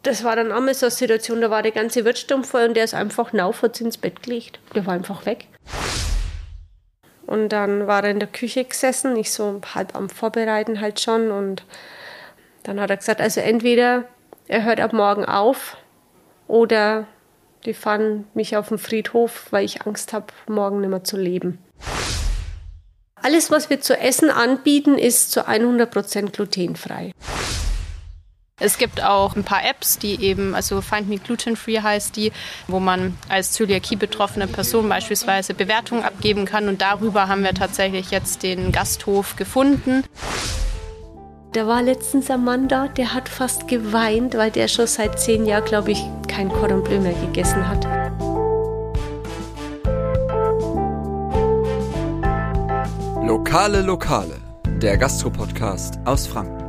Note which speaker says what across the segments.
Speaker 1: Das war dann auch mal so eine Situation, da war der ganze Wirtsturm voll und der ist einfach hat ins Bett gelegt. Der war einfach weg. Und dann war er in der Küche gesessen, ich so halb am Vorbereiten halt schon. Und dann hat er gesagt, also entweder er hört ab morgen auf oder die fahren mich auf den Friedhof, weil ich Angst habe, morgen nicht mehr zu leben. Alles, was wir zu essen anbieten, ist zu 100% glutenfrei.
Speaker 2: Es gibt auch ein paar Apps, die eben, also Find Me Gluten Free heißt die, wo man als Zöliakie-betroffene Person beispielsweise Bewertungen abgeben kann. Und darüber haben wir tatsächlich jetzt den Gasthof gefunden.
Speaker 1: Da war letztens ein Mann da, der hat fast geweint, weil der schon seit 10 Jahren, glaube ich, kein Cordon Bleu mehr gegessen hat.
Speaker 3: Lokale, der Gastro-Podcast aus Franken.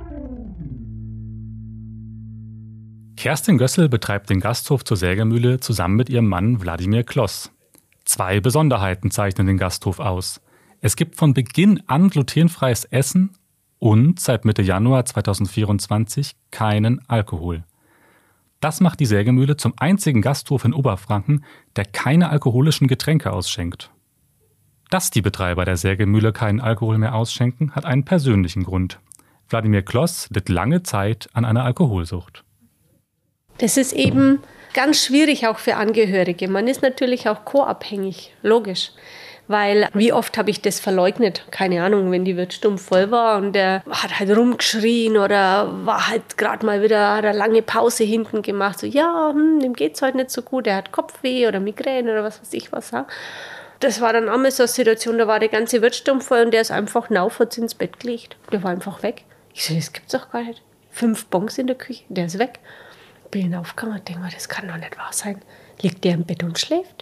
Speaker 4: Kerstin Gössel betreibt den Gasthof zur Sägemühle zusammen mit ihrem Mann Wladimir Kloss. 2 Besonderheiten zeichnen den Gasthof aus. Es gibt von Beginn an glutenfreies Essen und seit Mitte Januar 2024 keinen Alkohol. Das macht die Sägemühle zum einzigen Gasthof in Oberfranken, der keine alkoholischen Getränke ausschenkt. Dass die Betreiber der Sägemühle keinen Alkohol mehr ausschenken, hat einen persönlichen Grund. Wladimir Kloss litt lange Zeit an einer Alkoholsucht.
Speaker 1: Das ist eben ganz schwierig auch für Angehörige. Man ist natürlich auch co-abhängig, logisch. Weil wie oft habe ich das verleugnet? Keine Ahnung, wenn die Wirtsturm voll war und der hat halt rumgeschrien oder war halt gerade mal wieder, hat eine lange Pause hinten gemacht. So, ja, dem geht's heute nicht so gut, er hat Kopfweh oder Migräne oder was weiß ich was. Ja. Das war dann auch mal so eine Situation, da war der ganze Wirtsturm voll und der ist einfach hat ins Bett gelegt. Der war einfach weg. Ich so, das gibt's doch gar nicht. 5 Bons in der Küche, der ist weg. Bin hinaufgegangen und denke mir, das kann doch nicht wahr sein. Liegt der im Bett und schläft?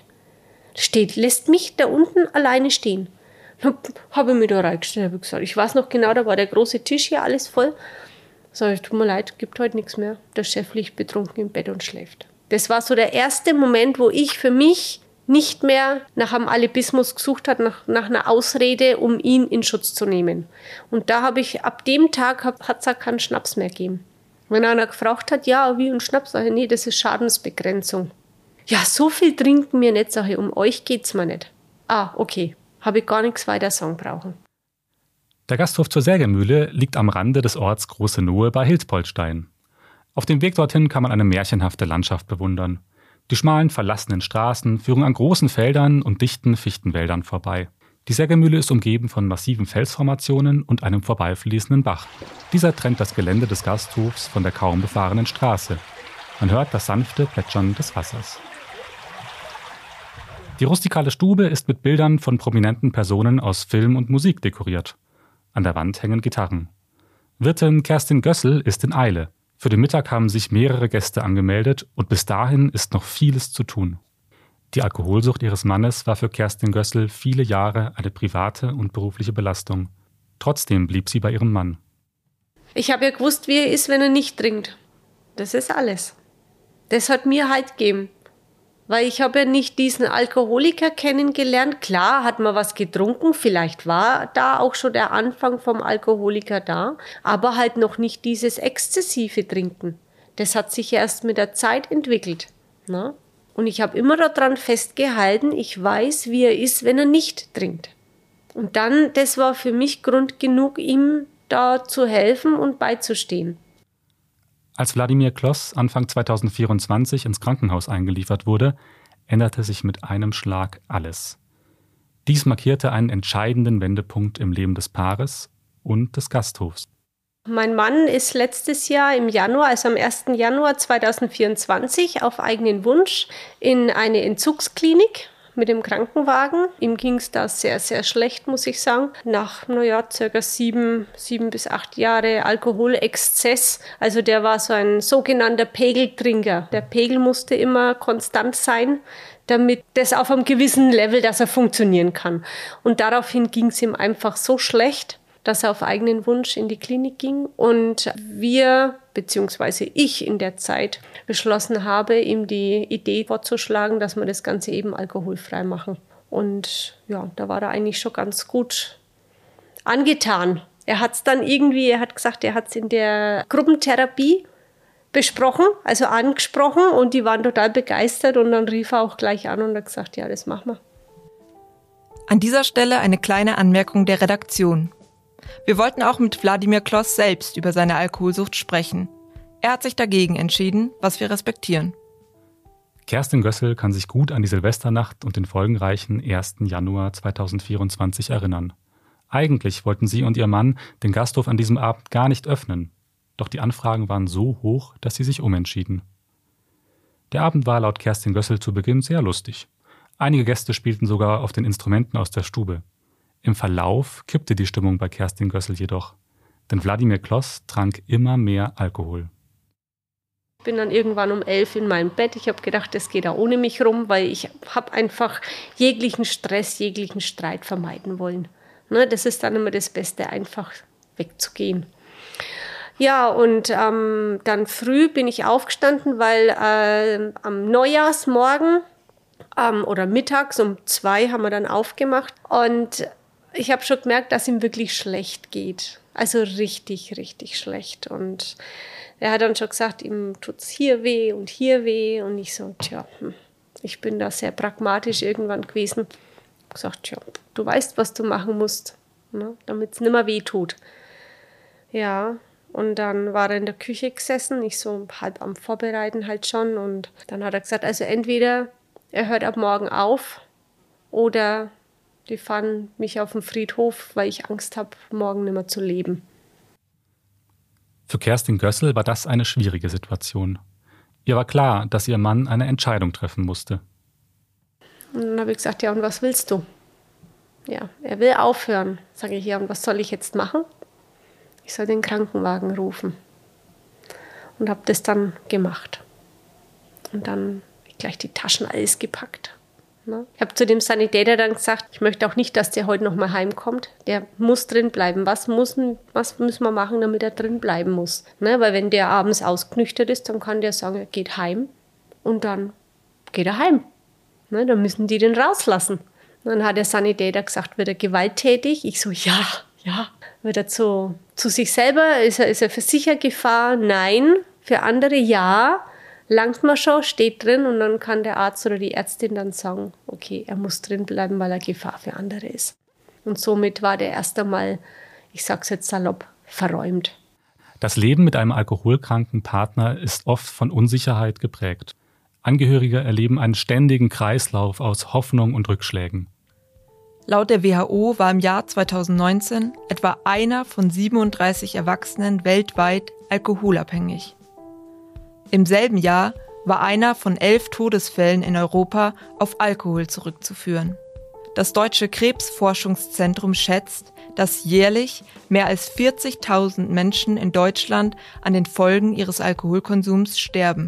Speaker 1: Lässt mich da unten alleine stehen. Dann habe ich mich da reingestellt, habe gesagt, ich weiß noch genau, da war der große Tisch hier, alles voll. Sag ich, tut mir leid, gibt heute nichts mehr. Der Chef liegt betrunken im Bett und schläft. Das war so der erste Moment, wo ich für mich nicht mehr nach einem Alibismus gesucht habe, nach einer Ausrede, um ihn in Schutz zu nehmen. Und da habe ich, ab dem Tag hat es auch keinen Schnaps mehr gegeben. Wenn einer gefragt hat, ja, wie ein Schnaps, sage ich, nee, das ist Schadensbegrenzung. Ja, so viel trinken wir nicht, sage ich, um euch geht's mir nicht. Ah, okay, habe ich gar nichts weiter sagen brauchen.
Speaker 4: Der Gasthof zur Sägemühle liegt am Rande des Orts Große Nohe bei Hilspoltstein. Auf dem Weg dorthin kann man eine märchenhafte Landschaft bewundern. Die schmalen, verlassenen Straßen führen an großen Feldern und dichten Fichtenwäldern vorbei. Die Sägemühle ist umgeben von massiven Felsformationen und einem vorbeifließenden Bach. Dieser trennt das Gelände des Gasthofs von der kaum befahrenen Straße. Man hört das sanfte Plätschern des Wassers. Die rustikale Stube ist mit Bildern von prominenten Personen aus Film und Musik dekoriert. An der Wand hängen Gitarren. Wirtin Kerstin Gössel ist in Eile. Für den Mittag haben sich mehrere Gäste angemeldet und bis dahin ist noch vieles zu tun. Die Alkoholsucht ihres Mannes war für Kerstin Gössel viele Jahre eine private und berufliche Belastung. Trotzdem blieb sie bei ihrem Mann.
Speaker 1: Ich habe ja gewusst, wie er ist, wenn er nicht trinkt. Das ist alles. Das hat mir Halt gegeben. Weil ich habe ja nicht diesen Alkoholiker kennengelernt. Klar hat man was getrunken, vielleicht war da auch schon der Anfang vom Alkoholiker da, aber halt noch nicht dieses exzessive Trinken. Das hat sich erst mit der Zeit entwickelt. Na? Und ich habe immer daran festgehalten, ich weiß, wie er ist, wenn er nicht trinkt. Und dann, das war für mich Grund genug, ihm da zu helfen und beizustehen.
Speaker 4: Als Wladimir Kloss Anfang 2024 ins Krankenhaus eingeliefert wurde, änderte sich mit einem Schlag alles. Dies markierte einen entscheidenden Wendepunkt im Leben des Paares und des Gasthofs.
Speaker 1: Mein Mann ist letztes Jahr im Januar, also am 1. Januar 2024, auf eigenen Wunsch in eine Entzugsklinik mit dem Krankenwagen. Ihm ging es da sehr, sehr schlecht, muss ich sagen. Nach, ca. 7 bis 8 Jahre Alkoholexzess. Also der war so ein sogenannter Pegeltrinker. Der Pegel musste immer konstant sein, damit das auf einem gewissen Level, dass er funktionieren kann. Und daraufhin ging es ihm einfach so schlecht, dass er auf eigenen Wunsch in die Klinik ging und wir, beziehungsweise ich in der Zeit, beschlossen habe, ihm die Idee vorzuschlagen, dass wir das Ganze eben alkoholfrei machen. Und ja, da war er eigentlich schon ganz gut angetan. Er hat gesagt, er hat es in der Gruppentherapie besprochen, also angesprochen und die waren total begeistert und dann rief er auch gleich an und hat gesagt, ja, das machen wir.
Speaker 5: An dieser Stelle eine kleine Anmerkung der Redaktion. Wir wollten auch mit Wladimir Kloss selbst über seine Alkoholsucht sprechen. Er hat sich dagegen entschieden, was wir respektieren.
Speaker 4: Kerstin Gössel kann sich gut an die Silvesternacht und den folgenreichen 1. Januar 2024 erinnern. Eigentlich wollten sie und ihr Mann den Gasthof an diesem Abend gar nicht öffnen. Doch die Anfragen waren so hoch, dass sie sich umentschieden. Der Abend war laut Kerstin Gössel zu Beginn sehr lustig. Einige Gäste spielten sogar auf den Instrumenten aus der Stube. Im Verlauf kippte die Stimmung bei Kerstin Gössel jedoch. Denn Wladimir Kloss trank immer mehr Alkohol.
Speaker 1: Ich bin dann irgendwann um 11 in meinem Bett. Ich habe gedacht, das geht auch ohne mich rum, weil ich habe einfach jeglichen Stress, jeglichen Streit vermeiden wollen. Ne, das ist dann immer das Beste, einfach wegzugehen. Ja, und dann früh bin ich aufgestanden, weil am Neujahrsmorgen oder mittags um 2 haben wir dann aufgemacht und ich habe schon gemerkt, dass ihm wirklich schlecht geht. Also richtig, richtig schlecht. Und er hat dann schon gesagt, ihm tut es hier weh und ich so, ich bin da sehr pragmatisch irgendwann gewesen. Gesagt, du weißt, was du machen musst, ne, damit es nicht mehr weh tut. Ja, und dann war er in der Küche gesessen, ich so halb am Vorbereiten halt schon. Und dann hat er gesagt, also entweder er hört ab morgen auf oder die fahren mich auf den Friedhof, weil ich Angst habe, morgen nicht mehr zu leben.
Speaker 4: Für Kerstin Gössel war das eine schwierige Situation. Ihr war klar, dass ihr Mann eine Entscheidung treffen musste.
Speaker 1: Und dann habe ich gesagt, ja, und was willst du? Ja, er will aufhören. Sage ich, ja, und was soll ich jetzt machen? Ich soll den Krankenwagen rufen. Und habe das dann gemacht. Und dann habe ich gleich die Taschen alles gepackt. Ne? Ich habe zu dem Sanitäter dann gesagt, ich möchte auch nicht, dass der heute noch mal heimkommt. Der muss drin bleiben. Was müssen wir machen, damit er drin bleiben muss? Ne? Weil wenn der abends ausgenüchtert ist, dann kann der sagen, er geht heim. Und dann geht er heim. Ne? Dann müssen die den rauslassen. Dann hat der Sanitäter gesagt, wird er gewalttätig? Ich so, ja. Wird er zu sich selber? Ist er für sicher Gefahr? Nein. Für andere ja. Langt man schon, steht drin und dann kann der Arzt oder die Ärztin dann sagen, okay, er muss drin bleiben, weil er Gefahr für andere ist. Und somit war der erst einmal, ich sag's jetzt salopp, verräumt.
Speaker 4: Das Leben mit einem alkoholkranken Partner ist oft von Unsicherheit geprägt. Angehörige erleben einen ständigen Kreislauf aus Hoffnung und Rückschlägen.
Speaker 5: Laut der WHO war im Jahr 2019 etwa einer von 37 Erwachsenen weltweit alkoholabhängig. Im selben Jahr war einer von 11 Todesfällen in Europa auf Alkohol zurückzuführen. Das Deutsche Krebsforschungszentrum schätzt, dass jährlich mehr als 40.000 Menschen in Deutschland an den Folgen ihres Alkoholkonsums sterben.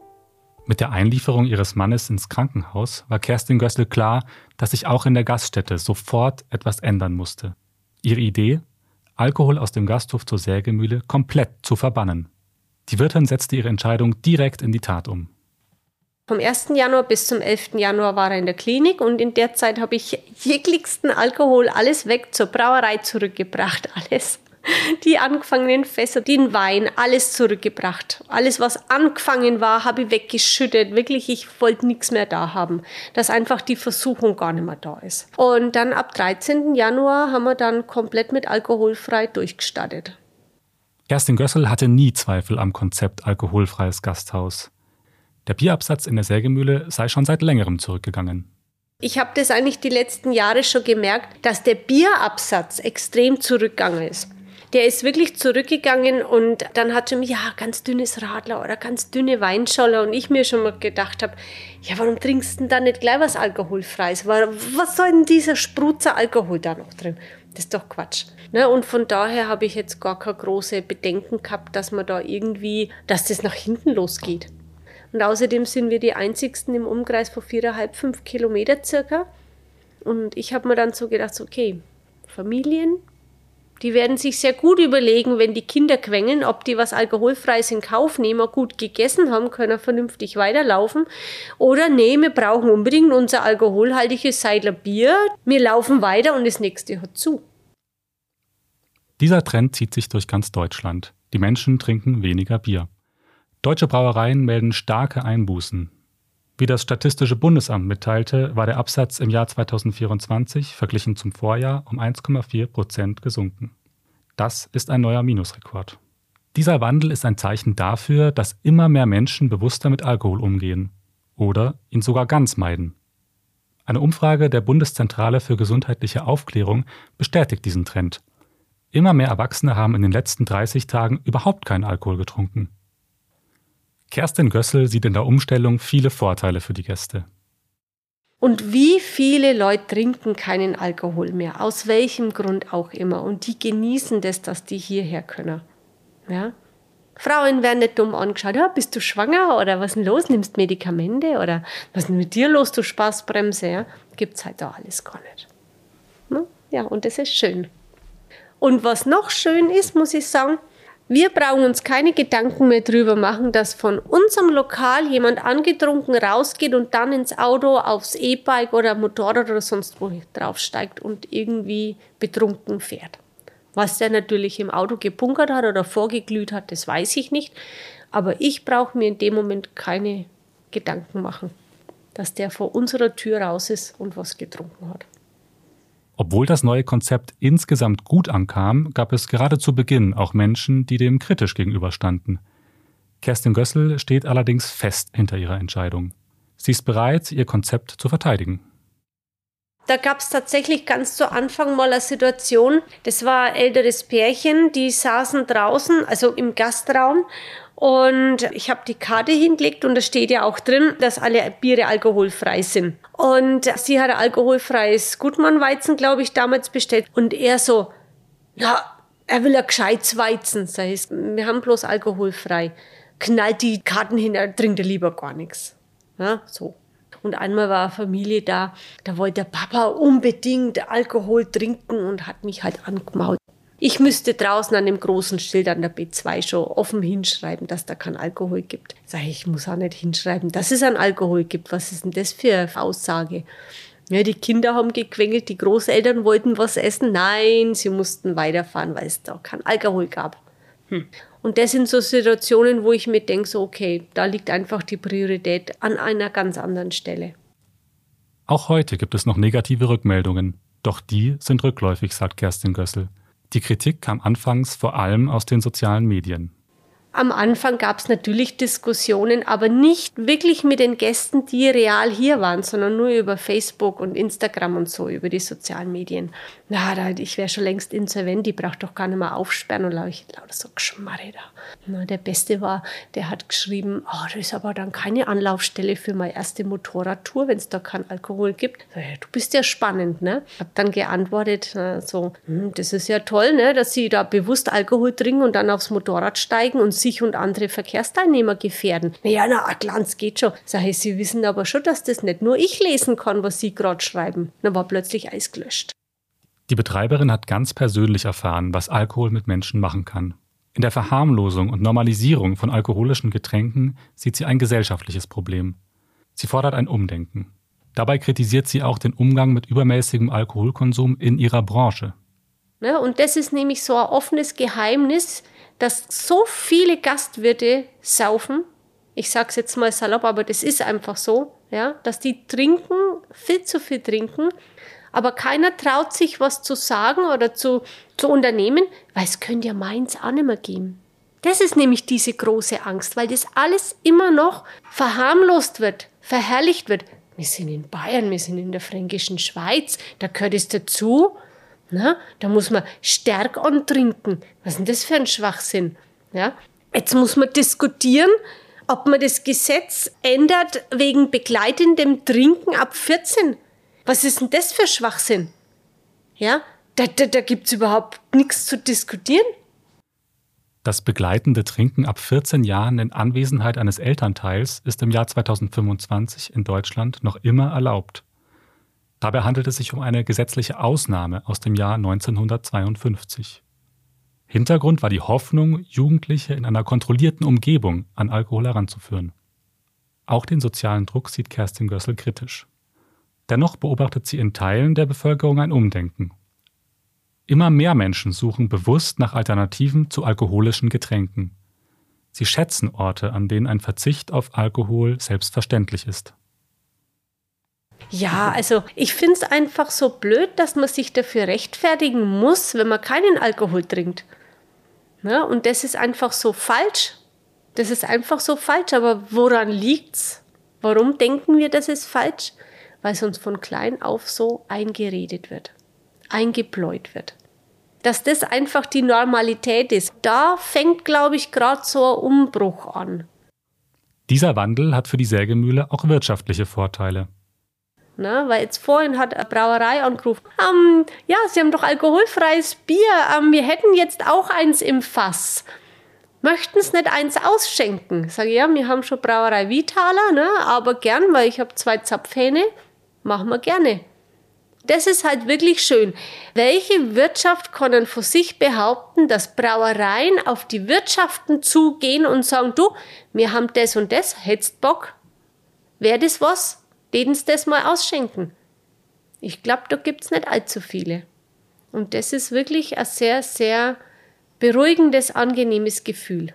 Speaker 4: Mit der Einlieferung ihres Mannes ins Krankenhaus war Kerstin Gössel klar, dass sich auch in der Gaststätte sofort etwas ändern musste. Ihre Idee? Alkohol aus dem Gasthof zur Sägemühle komplett zu verbannen. Die Wirtin setzte ihre Entscheidung direkt in die Tat um.
Speaker 1: Vom 1. Januar bis zum 11. Januar war er in der Klinik und in der Zeit habe ich jeglichsten Alkohol, alles weg, zur Brauerei zurückgebracht, alles. Die angefangenen Fässer, den Wein, alles zurückgebracht. Alles, was angefangen war, habe ich weggeschüttet. Wirklich, ich wollte nichts mehr da haben, dass einfach die Versuchung gar nicht mehr da ist. Und dann ab 13. Januar haben wir dann komplett mit alkoholfrei durchgestartet.
Speaker 4: Kerstin Gössel hatte nie Zweifel am Konzept alkoholfreies Gasthaus. Der Bierabsatz in der Sägemühle sei schon seit längerem zurückgegangen.
Speaker 1: Ich habe das eigentlich die letzten Jahre schon gemerkt, dass der Bierabsatz extrem zurückgegangen ist. Der ist wirklich zurückgegangen und dann hat schon ganz dünnes Radler oder ganz dünne Weinscholle und ich mir schon mal gedacht habe, ja, warum trinkst du denn da nicht gleich was Alkoholfreies? Was soll denn dieser Sprutzer Alkohol da noch drin? Das ist doch Quatsch. Ne? Und von daher habe ich jetzt gar keine große Bedenken gehabt, dass das nach hinten losgeht. Und außerdem sind wir die einzigsten im Umkreis von 4,5 Kilometer circa. Und ich habe mir dann so gedacht, okay, Familien, die werden sich sehr gut überlegen, wenn die Kinder quengeln, ob die was Alkoholfreies in Kauf nehmen, gut gegessen haben, können vernünftig weiterlaufen. Oder nee, wir brauchen unbedingt unser alkoholhaltiges Seidler Bier. Wir laufen weiter und das nächste hat zu.
Speaker 4: Dieser Trend zieht sich durch ganz Deutschland. Die Menschen trinken weniger Bier. Deutsche Brauereien melden starke Einbußen. Wie das Statistische Bundesamt mitteilte, war der Absatz im Jahr 2024 verglichen zum Vorjahr um 1,4% gesunken. Das ist ein neuer Minusrekord. Dieser Wandel ist ein Zeichen dafür, dass immer mehr Menschen bewusster mit Alkohol umgehen oder ihn sogar ganz meiden. Eine Umfrage der Bundeszentrale für gesundheitliche Aufklärung bestätigt diesen Trend. Immer mehr Erwachsene haben in den letzten 30 Tagen überhaupt keinen Alkohol getrunken. Kerstin Gössel sieht in der Umstellung viele Vorteile für die Gäste.
Speaker 1: Und wie viele Leute trinken keinen Alkohol mehr, aus welchem Grund auch immer. Und die genießen das, dass die hierher können. Ja? Frauen werden nicht dumm angeschaut. Ja, bist du schwanger oder was ist denn los? Nimmst Medikamente oder was ist denn mit dir los, du Spaßbremse? Ja? Gibt es halt da alles gar nicht. Ja, und das ist schön. Und was noch schön ist, muss ich sagen, wir brauchen uns keine Gedanken mehr drüber machen, dass von unserem Lokal jemand angetrunken rausgeht und dann ins Auto, aufs E-Bike oder Motorrad oder sonst wo draufsteigt und irgendwie betrunken fährt. Was der natürlich im Auto gebunkert hat oder vorgeglüht hat, das weiß ich nicht. Aber ich brauche mir in dem Moment keine Gedanken machen, dass der vor unserer Tür raus ist und was getrunken hat.
Speaker 4: Obwohl das neue Konzept insgesamt gut ankam, gab es gerade zu Beginn auch Menschen, die dem kritisch gegenüberstanden. Kerstin Gössel steht allerdings fest hinter ihrer Entscheidung. Sie ist bereit, ihr Konzept zu verteidigen.
Speaker 1: Da gab es tatsächlich ganz zu Anfang mal eine Situation, das war ein älteres Pärchen, die saßen draußen, also im Gastraum, und ich habe die Karte hingelegt und da steht ja auch drin, dass alle Biere alkoholfrei sind. Und sie hat ein alkoholfreies Gutmann-Weizen, glaube ich, damals bestellt. Und er so, na, er will ein gescheites Weizen. Das heißt, wir haben bloß alkoholfrei. Knallt die Karten hin, er trinkt lieber gar nichts. Ja, so. Und einmal war eine Familie da wollte der Papa unbedingt Alkohol trinken und hat mich halt angemault. Ich müsste draußen an dem großen Schild an der B2 schon offen hinschreiben, dass da keinen Alkohol gibt. Sag ich muss auch nicht hinschreiben, dass es einen Alkohol gibt. Was ist denn das für eine Aussage? Ja, die Kinder haben gequengelt, die Großeltern wollten was essen. Nein, sie mussten weiterfahren, weil es da keinen Alkohol gab. Und das sind so Situationen, wo ich mir denke, so okay, da liegt einfach die Priorität an einer ganz anderen Stelle.
Speaker 4: Auch heute gibt es noch negative Rückmeldungen. Doch die sind rückläufig, sagt Kerstin Gössel. Die Kritik kam anfangs vor allem aus den sozialen Medien.
Speaker 1: Am Anfang gab es natürlich Diskussionen, aber nicht wirklich mit den Gästen, die real hier waren, sondern nur über Facebook und Instagram und so, über die sozialen Medien. Na, ich wäre schon längst insolvent, die braucht doch gar nicht mehr aufsperren und lauter so Geschmarre da. Na, der Beste war, der hat geschrieben, das ist aber dann keine Anlaufstelle für meine erste Motorradtour, wenn es da keinen Alkohol gibt. Du bist ja spannend, ne? Ich habe dann geantwortet, das ist ja toll, ne, dass Sie da bewusst Alkohol trinken und dann aufs Motorrad steigen und sich und andere Verkehrsteilnehmer gefährden. Na, Glanz geht schon. Sag ich, Sie wissen aber schon, dass das nicht nur ich lesen kann, was Sie gerade schreiben. Dann war plötzlich Eis gelöscht.
Speaker 4: Die Betreiberin hat ganz persönlich erfahren, was Alkohol mit Menschen machen kann. In der Verharmlosung und Normalisierung von alkoholischen Getränken sieht sie ein gesellschaftliches Problem. Sie fordert ein Umdenken. Dabei kritisiert sie auch den Umgang mit übermäßigem Alkoholkonsum in ihrer Branche.
Speaker 1: Ja, und das ist nämlich so ein offenes Geheimnis, dass so viele Gastwirte saufen, ich sage es jetzt mal salopp, aber das ist einfach so, ja, dass die trinken, viel zu viel trinken, aber keiner traut sich, was zu sagen oder zu unternehmen, weil es könnte ja meins auch nicht mehr geben. Das ist nämlich diese große Angst, weil das alles immer noch verharmlost wird, verherrlicht wird. Wir sind in Bayern, wir sind in der fränkischen Schweiz, da gehört es dazu. Na, da muss man stark antrinken. Was ist denn das für ein Schwachsinn? Ja? Jetzt muss man diskutieren, ob man das Gesetz ändert wegen begleitendem Trinken ab 14. Was ist denn das für Schwachsinn? Ja? Da gibt es überhaupt nichts zu diskutieren.
Speaker 4: Das begleitende Trinken ab 14 Jahren in Anwesenheit eines Elternteils ist im Jahr 2025 in Deutschland noch immer erlaubt. Dabei handelt es sich um eine gesetzliche Ausnahme aus dem Jahr 1952. Hintergrund war die Hoffnung, Jugendliche in einer kontrollierten Umgebung an Alkohol heranzuführen. Auch den sozialen Druck sieht Kerstin Gössel kritisch. Dennoch beobachtet sie in Teilen der Bevölkerung ein Umdenken. Immer mehr Menschen suchen bewusst nach Alternativen zu alkoholischen Getränken. Sie schätzen Orte, an denen ein Verzicht auf Alkohol selbstverständlich ist.
Speaker 1: Ja, also ich finde es einfach so blöd, dass man sich dafür rechtfertigen muss, wenn man keinen Alkohol trinkt. Ja, und das ist einfach so falsch. Das ist einfach so falsch. Aber woran liegt's? Warum denken wir, das ist falsch? Weil es uns von klein auf so eingeredet wird, eingebläut wird. Dass das einfach die Normalität ist. Da fängt, glaube ich, gerade so ein Umbruch an.
Speaker 4: Dieser Wandel hat für die Sägemühle auch wirtschaftliche Vorteile.
Speaker 1: Na, weil jetzt vorhin hat eine Brauerei angerufen, ja, Sie haben doch alkoholfreies Bier, wir hätten jetzt auch eins im Fass. Möchten Sie nicht eins ausschenken? Sage ich, ja, wir haben schon Brauerei Wiehthaler, ne, aber gern, weil ich habe 2 Zapfhähne, machen wir gerne. Das ist halt wirklich schön. Welche Wirtschaft kann denn von sich behaupten, dass Brauereien auf die Wirtschaften zugehen und sagen, du, wir haben das und das, hättest Bock? Wäre das was? Denen Sie das mal ausschenken? Ich glaube, da gibt es nicht allzu viele. Und das ist wirklich ein sehr, sehr beruhigendes, angenehmes Gefühl.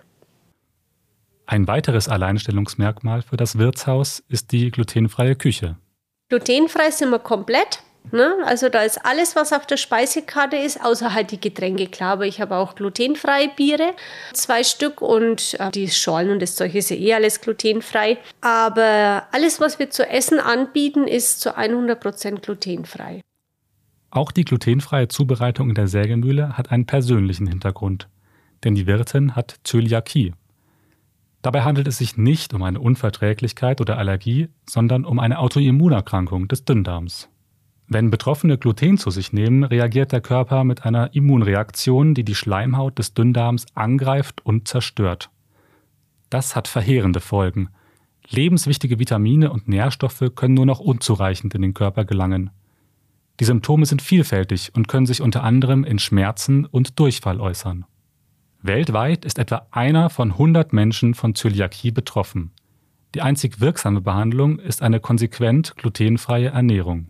Speaker 4: Ein weiteres Alleinstellungsmerkmal für das Wirtshaus ist die glutenfreie Küche.
Speaker 1: Glutenfrei sind wir komplett. Ne? Also da ist alles, was auf der Speisekarte ist, außer halt die Getränke. Klar, aber ich habe auch glutenfreie Biere, 2 Stück und die Schorlen und das Zeug ist ja eh alles glutenfrei. Aber alles, was wir zu essen anbieten, ist zu 100% glutenfrei.
Speaker 4: Auch die glutenfreie Zubereitung in der Sägemühle hat einen persönlichen Hintergrund, denn die Wirtin hat Zöliakie. Dabei handelt es sich nicht um eine Unverträglichkeit oder Allergie, sondern um eine Autoimmunerkrankung des Dünndarms. Wenn Betroffene Gluten zu sich nehmen, reagiert der Körper mit einer Immunreaktion, die die Schleimhaut des Dünndarms angreift und zerstört. Das hat verheerende Folgen. Lebenswichtige Vitamine und Nährstoffe können nur noch unzureichend in den Körper gelangen. Die Symptome sind vielfältig und können sich unter anderem in Schmerzen und Durchfall äußern. Weltweit ist etwa einer von 100 Menschen von Zöliakie betroffen. Die einzig wirksame Behandlung ist eine konsequent glutenfreie Ernährung.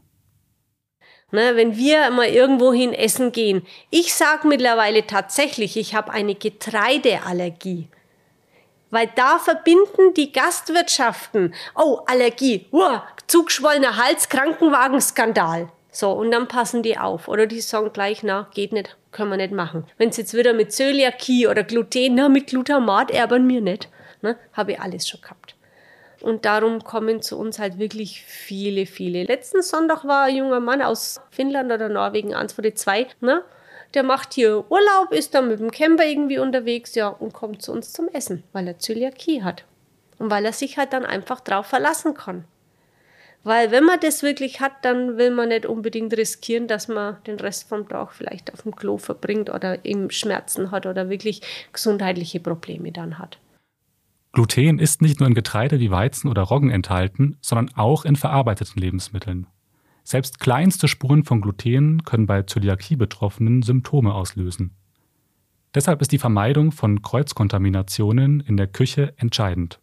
Speaker 1: Ne, wenn wir mal irgendwohin essen gehen, ich sage mittlerweile tatsächlich, ich habe eine Getreideallergie. Weil da verbinden die Gastwirtschaften, oh, Allergie, zugeschwollener Hals, Krankenwagenskandal. So, und dann passen die auf. Oder die sagen gleich, na, geht nicht, können wir nicht machen. Wenn es jetzt wieder mit Zöliakie oder Gluten, na, mit Glutamat erbern wir nicht. Ne, habe ich alles schon gehabt. Und darum kommen zu uns halt wirklich viele, viele. Letzten Sonntag war ein junger Mann aus Finnland oder Norwegen, eins von den 2, ne? Der macht hier Urlaub, ist dann mit dem Camper irgendwie unterwegs, ja, und kommt zu uns zum Essen, weil er Zöliakie hat. Und weil er sich halt dann einfach drauf verlassen kann. Weil wenn man das wirklich hat, dann will man nicht unbedingt riskieren, dass man den Rest vom Tag vielleicht auf dem Klo verbringt oder eben Schmerzen hat oder wirklich gesundheitliche Probleme dann hat.
Speaker 4: Gluten ist nicht nur in Getreide wie Weizen oder Roggen enthalten, sondern auch in verarbeiteten Lebensmitteln. Selbst kleinste Spuren von Gluten können bei Zöliakie-Betroffenen Symptome auslösen. Deshalb ist die Vermeidung von Kreuzkontaminationen in der Küche entscheidend.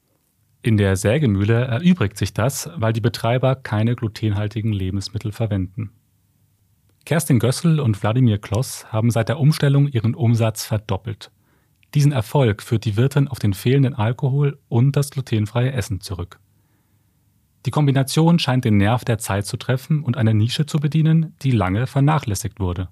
Speaker 4: In der Sägemühle erübrigt sich das, weil die Betreiber keine glutenhaltigen Lebensmittel verwenden. Kerstin Gössel und Wladimir Kloss haben seit der Umstellung ihren Umsatz verdoppelt. Diesen Erfolg führt die Wirtin auf den fehlenden Alkohol und das glutenfreie Essen zurück. Die Kombination scheint den Nerv der Zeit zu treffen und eine Nische zu bedienen, die lange vernachlässigt wurde.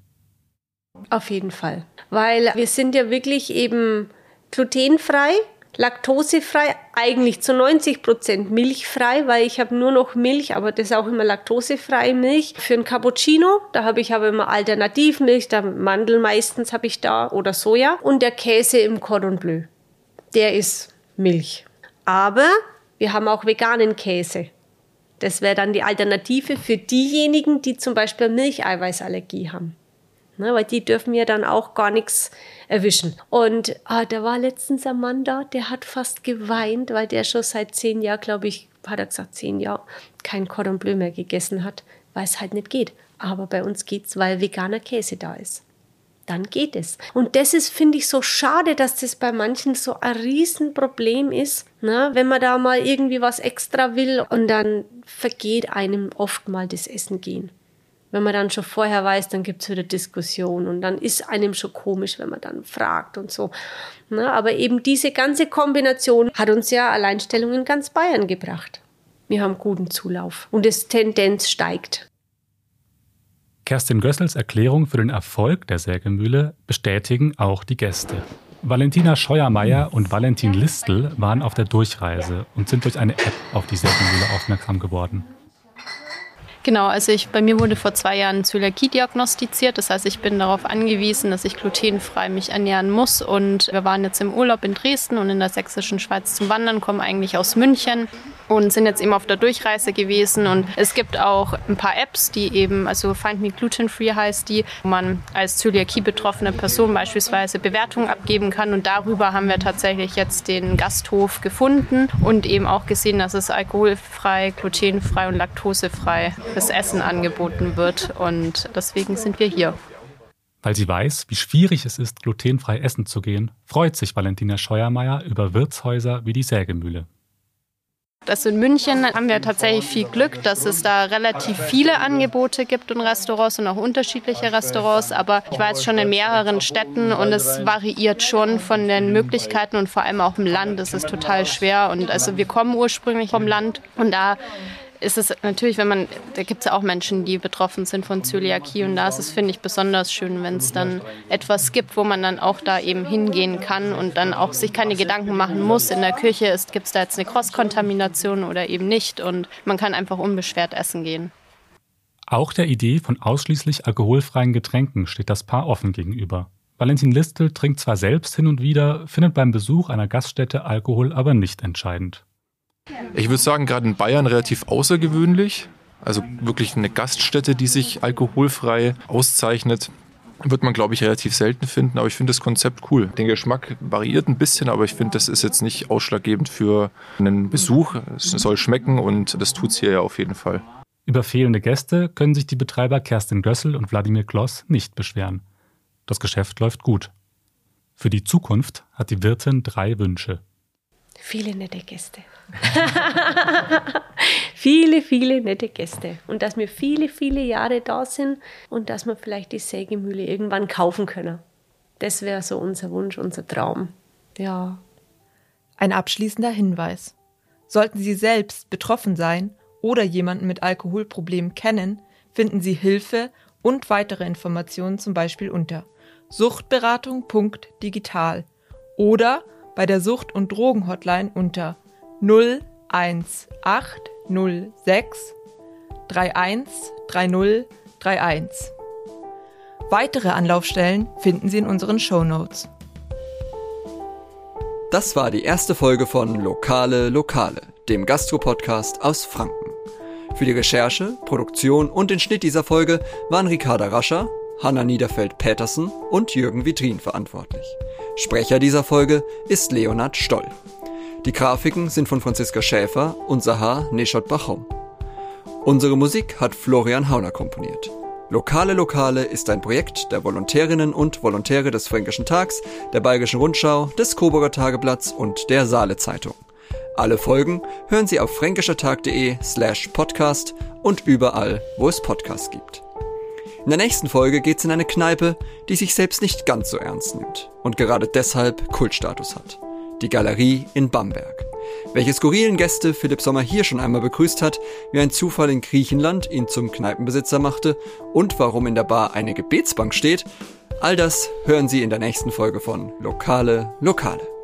Speaker 1: Auf jeden Fall, weil wir sind ja wirklich eben glutenfrei, laktosefrei, eigentlich zu 90% milchfrei, weil ich habe nur noch Milch, aber das ist auch immer laktosefreie Milch. Für ein Cappuccino, da habe ich aber immer Alternativmilch, da Mandel meistens habe ich da oder Soja. Und der Käse im Cordon Bleu, der ist Milch. Aber wir haben auch veganen Käse. Das wäre dann die Alternative für diejenigen, die zum Beispiel Milcheiweißallergie haben. Ne, weil die dürfen ja dann auch gar nichts erwischen. Und da war letztens ein Mann da, der hat fast geweint, weil der schon seit 10 Jahren, glaube ich, hat er gesagt, 10 Jahre, kein Cordon Bleu mehr gegessen hat, weil es halt nicht geht. Aber bei uns geht's, weil veganer Käse da ist. Dann geht es. Und das ist, finde ich, so schade, dass das bei manchen so ein Riesenproblem ist, ne? Wenn man da mal irgendwie was extra will und dann vergeht einem oft mal das Essen gehen. Wenn man dann schon vorher weiß, dann gibt es wieder Diskussionen und dann ist einem schon komisch, wenn man dann fragt und so. Na, aber eben diese ganze Kombination hat uns ja Alleinstellung in ganz Bayern gebracht. Wir haben guten Zulauf und die Tendenz steigt.
Speaker 4: Kerstin Gössels Erklärung für den Erfolg der Sägemühle bestätigen auch die Gäste. Valentina Scheuermeier und Valentin Listl waren auf der Durchreise und sind durch eine App auf die Sägemühle aufmerksam geworden.
Speaker 2: Genau, also bei mir wurde vor 2 Jahren Zöliakie diagnostiziert. Das heißt, ich bin darauf angewiesen, dass ich glutenfrei mich ernähren muss. Und wir waren jetzt im Urlaub in Dresden und in der sächsischen Schweiz zum Wandern, kommen eigentlich aus München und sind jetzt eben auf der Durchreise gewesen. Und es gibt auch ein paar Apps, die eben, also Find Me Gluten Free heißt die, wo man als Zöliakie betroffene Person beispielsweise Bewertungen abgeben kann. Und darüber haben wir tatsächlich jetzt den Gasthof gefunden und eben auch gesehen, dass es alkoholfrei, glutenfrei und laktosefrei das Essen angeboten wird. Und deswegen sind wir hier.
Speaker 4: Weil sie weiß, wie schwierig es ist, glutenfrei essen zu gehen, freut sich Valentina Scheuermeier über Wirtshäuser wie die Sägemühle.
Speaker 2: Also in München haben wir tatsächlich viel Glück, dass es da relativ viele Angebote gibt in Restaurants und auch unterschiedliche Restaurants. Aber ich war jetzt schon in mehreren Städten und es variiert schon von den Möglichkeiten und vor allem auch im Land ist es total schwer. Und also wir kommen ursprünglich vom Land und da ist es natürlich, da gibt es ja auch Menschen, die betroffen sind von Zöliakie und da ist es, finde ich, besonders schön, wenn es dann etwas gibt, wo man dann auch da eben hingehen kann und dann auch sich keine Gedanken machen muss. In der Küche gibt es da jetzt eine Cross-Kontamination oder eben nicht und man kann einfach unbeschwert essen gehen.
Speaker 4: Auch der Idee von ausschließlich alkoholfreien Getränken steht das Paar offen gegenüber. Valentin Listl trinkt zwar selbst hin und wieder, findet beim Besuch einer Gaststätte Alkohol aber nicht entscheidend.
Speaker 6: Ich würde sagen, gerade in Bayern relativ außergewöhnlich. Also wirklich eine Gaststätte, die sich alkoholfrei auszeichnet, wird man, glaube ich, relativ selten finden. Aber ich finde das Konzept cool. Der Geschmack variiert ein bisschen, aber ich finde, das ist jetzt nicht ausschlaggebend für einen Besuch. Es soll schmecken und das tut es hier ja auf jeden Fall.
Speaker 4: Über fehlende Gäste können sich die Betreiber Kerstin Gössel und Wladimir Kloss nicht beschweren. Das Geschäft läuft gut. Für die Zukunft hat die Wirtin 3 Wünsche.
Speaker 1: Viele nette Gäste. viele nette Gäste. Und dass wir viele Jahre da sind und dass wir vielleicht die Sägemühle irgendwann kaufen können. Das wäre so unser Wunsch, unser Traum. Ja.
Speaker 5: Ein abschließender Hinweis. Sollten Sie selbst betroffen sein oder jemanden mit Alkoholproblemen kennen, finden Sie Hilfe und weitere Informationen zum Beispiel unter suchtberatung.digital oder bei der Sucht- und Drogen-Hotline unter 01806 313031. Weitere Anlaufstellen finden Sie in unseren Shownotes.
Speaker 3: Das war die erste Folge von Lokale, dem Gastro-Podcast aus Franken. Für die Recherche, Produktion und den Schnitt dieser Folge waren Ricarda Rascher, Hanna Niederfeld-Petersen und Jürgen Vitrin verantwortlich. Sprecher dieser Folge ist Leonhard Stoll. Die Grafiken sind von Franziska Schäfer und Sahar Neshot Bachom. Unsere Musik hat Florian Hauner komponiert. Lokale ist ein Projekt der Volontärinnen und Volontäre des Fränkischen Tags, der Bayerischen Rundschau, des Coburger Tageblatts und der Saale Zeitung. Alle Folgen hören Sie auf fränkischertag.de/podcast und überall, wo es Podcasts gibt. In der nächsten Folge geht's in eine Kneipe, die sich selbst nicht ganz so ernst nimmt und gerade deshalb Kultstatus hat. Die Galerie in Bamberg. Welche skurrilen Gäste Philipp Sommer hier schon einmal begrüßt hat, wie ein Zufall in Griechenland ihn zum Kneipenbesitzer machte und warum in der Bar eine Gebetsbank steht, all das hören Sie in der nächsten Folge von Lokale.